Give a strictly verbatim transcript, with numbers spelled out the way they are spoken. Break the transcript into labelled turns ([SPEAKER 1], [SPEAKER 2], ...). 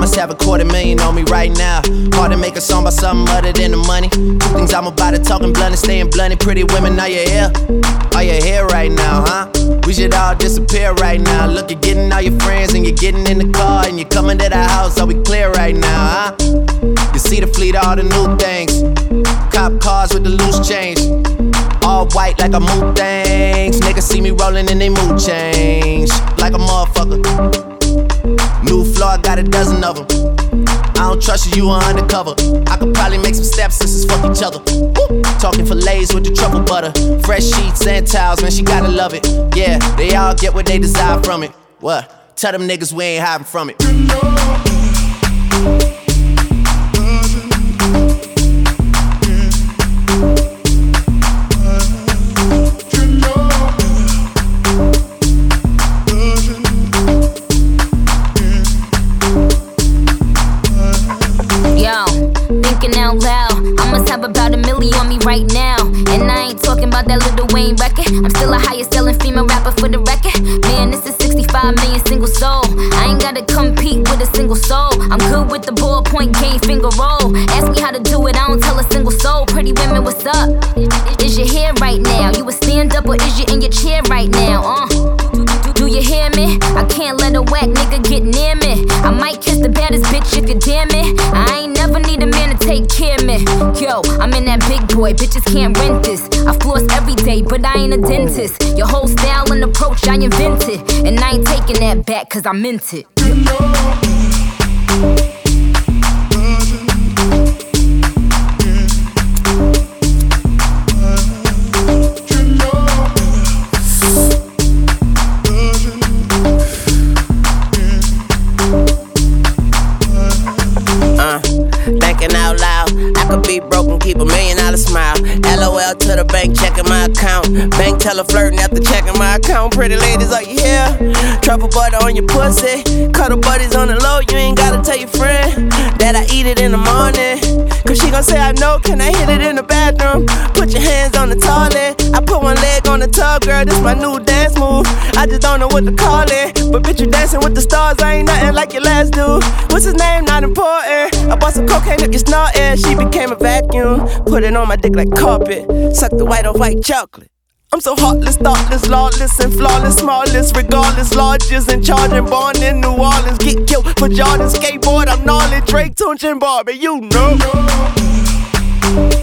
[SPEAKER 1] must have a quarter million on me right now. Hard to make a song about something other than the money. Two things I'm about to talking blunt and staying blunt. Pretty women, are you here? Are you here right now, huh? We should all disappear right now. Look, you're getting all your friends and you're getting in the car and you're coming to the house. Are we clear right now, huh? You see the fleet, all the new things. Cop cars with the loose change. All white like a mood things. Niggas see me rolling and they mood change. Like a motherfucker. New floor, I got a dozen of them. I don't trust you, you are undercover. I could probably make some stepsisters fuck each other. Woo. Talking fillets with the truffle butter. Fresh sheets and towels, man, she gotta love it. Yeah, they all get what they desire from it. What? Tell them niggas we ain't hiding from it.
[SPEAKER 2] Out loud, I must have about a million on me right now. And I ain't talking about that Lil Wayne record. I'm still a highest selling female rapper for the record. Man, this is sixty-five million single soul. I ain't gotta compete with a single soul. I'm good with the ballpoint game, finger roll. Ask me how to do it, I don't tell a single soul. Pretty women, what's up? Is your hair right now? You a stand up or is you in your chair right now? Uh, do, do, do you hear me? I can't let a whack nigga get near me. I might kiss the baddest bitch if you damn it. I ain't never need a man to take care of me. Yo, I'm in that big boy, bitches can't rent this. I floss every day, but I ain't a dentist. Your whole style and approach I invented, and I ain't taking that back cause I meant it.
[SPEAKER 3] Out loud, I could be broke and keep a million dollar smile. LOL to the bank, checking my account. Bank teller flirting after checking my account. Pretty ladies, are you here? Truffle butter on your pussy. Cuddle buddies on the low, you ain't gotta tell your friend that I eat it in the morning. Cause she gon' say I know, can I hit it in the bathroom? Put your hands on the toilet. I put one leg on the tub, girl, this my new dance move. I just don't know what to call it, but bitch, you dancing with the stars, I ain't nothing like your last dude. What's his name? Not important. I bought some cocaine up your snorting. She became a vacuum. Put it on my dick like carpet. Suck the white on white chocolate. I'm so heartless, thoughtless, lawless, and flawless, smallest, regardless, largest, and charging, born in New Orleans. Get killed for Jordan, skateboard, I'm gnarly, Drake, Tunch, and Barbie, you know.